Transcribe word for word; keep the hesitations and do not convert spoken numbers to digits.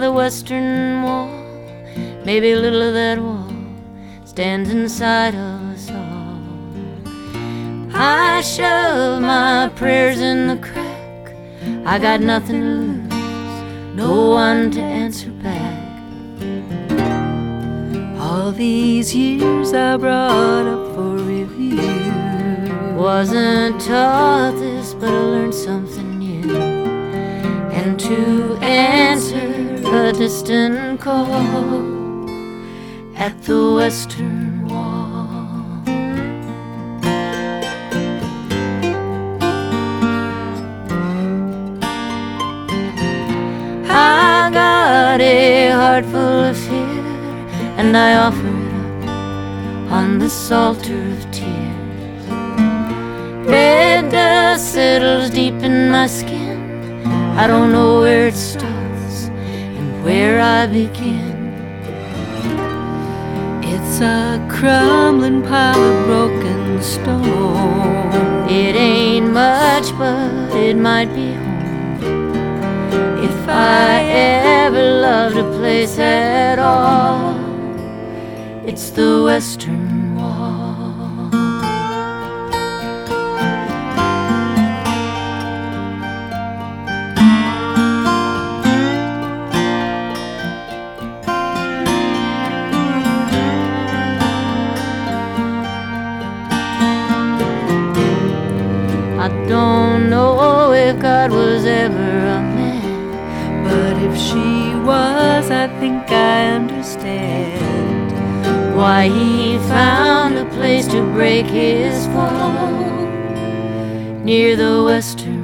the western wall. Maybe a little of that wall stands inside of us all. I shove my prayers in the crack. I got nothing to lose, no one to answer back. All these years I brought up for review. Wasn't taught this, but I learned something new. And to answer a distant call at the western wall. I got a heart full of fear, and I offer it up on this altar of tears. Red dust settles deep in my skin. I don't know where it starts and where I begin. It's a crumbling pile of broken stone. It ain't much, but it might be home. If I ever loved a place at all, it's the western wall. I don't know if God was ever a man, but if she was, I think I understand why he found a place to break his fall near the western